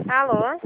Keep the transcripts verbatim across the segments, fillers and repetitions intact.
Alô?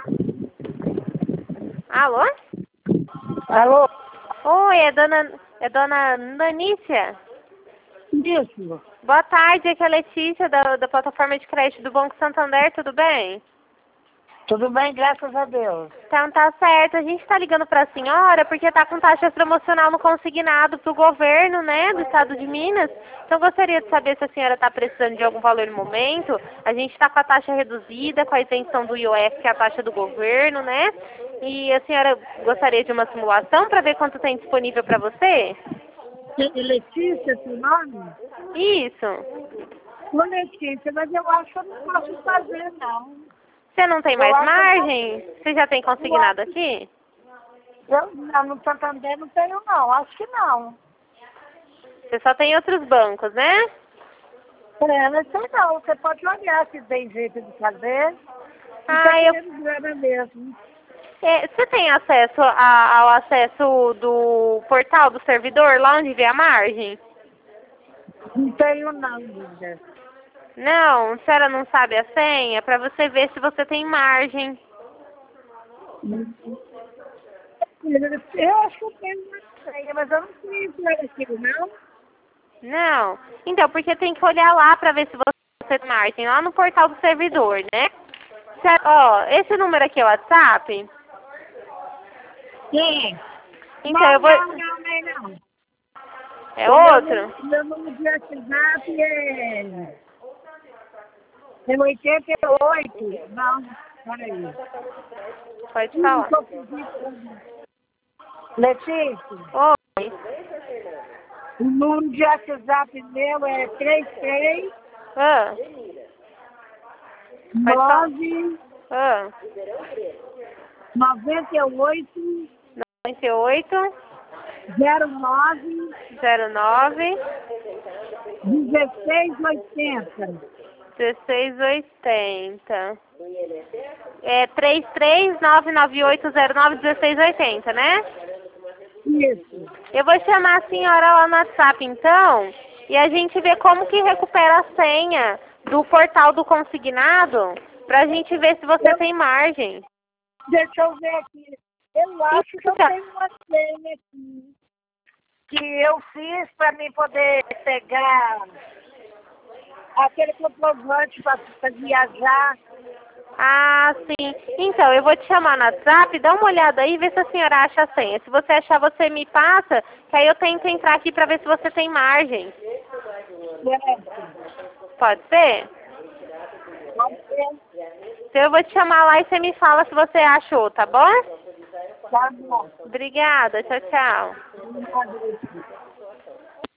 Alô? Alô? Oi, é dona, é dona Nanícia? Isso. Boa tarde, aqui é a Letícia da, da plataforma de crédito do Banco Santander, tudo bem? Tudo bem, graças a Deus. Então tá certo, a gente tá ligando pra senhora porque tá com taxa promocional no consignado pro governo, né, do estado de Minas. Então gostaria de saber se a senhora tá precisando de algum valor no momento. A gente tá com a taxa reduzida, com a isenção do I O F, que é a taxa do governo, né? E a senhora gostaria de uma simulação para ver quanto tem disponível para você? É Letícia, seu nome? Isso. Ô, Letícia, mas eu acho que eu não posso fazer, não. Você não tem Eu mais acho que eu margem? Você já tem posso. Eu, consignado acho, aqui? eu não, no Santander não tenho, não. Acho que não. Você só tem outros bancos, né? É, não sei não. Você pode olhar se tem jeito de fazer. E tá Ah, eu... querendo grana mesmo. É, você tem acesso a- ao acesso do portal do servidor, lá onde vê a margem? Não tenho, não, linda. Não, a senhora não sabe a senha? Para você ver se você tem margem. Eu acho que eu tenho uma senha, mas eu não sei se é aquilo, não. Não. Então, porque tem que olhar lá para ver se você tem margem, lá no portal do servidor, né? Se- Ó, esse número aqui é o WhatsApp? Sim. Então, Não, eu vou... não, não, não, é não. É O meu número, outro? meu número de WhatsApp é, é oitenta e oito. Não, peraí. Pode Hum, falar. tô pedindo. Letícia, Oi. o número de WhatsApp meu é três três Ah, pode falar. nove Ah, nove oito noventa e oito, zero nove zero nove, dezesseis oitenta. dezesseis oitenta. É três três nove nove oito zero nove um seis oito zero, né? Isso. Eu vou chamar a senhora lá no WhatsApp, então, e a gente vê como que recupera a senha do portal do consignado, pra gente ver se você Eu, tem margem. deixa eu ver aqui. Eu acho que eu Então, tenho uma senha aqui que eu fiz para mim poder pegar aquele comprovante para viajar. ah, sim. Então, eu vou te chamar no WhatsApp, dá uma olhada aí e vê se a senhora acha a senha. Se você achar, você me passa, que aí eu tento entrar aqui pra ver se você tem margem. Pode ser? Então eu vou te chamar lá e você me fala se você achou, tá bom? Tá bom. Obrigada, tchau, tchau. Obrigada, Letícia.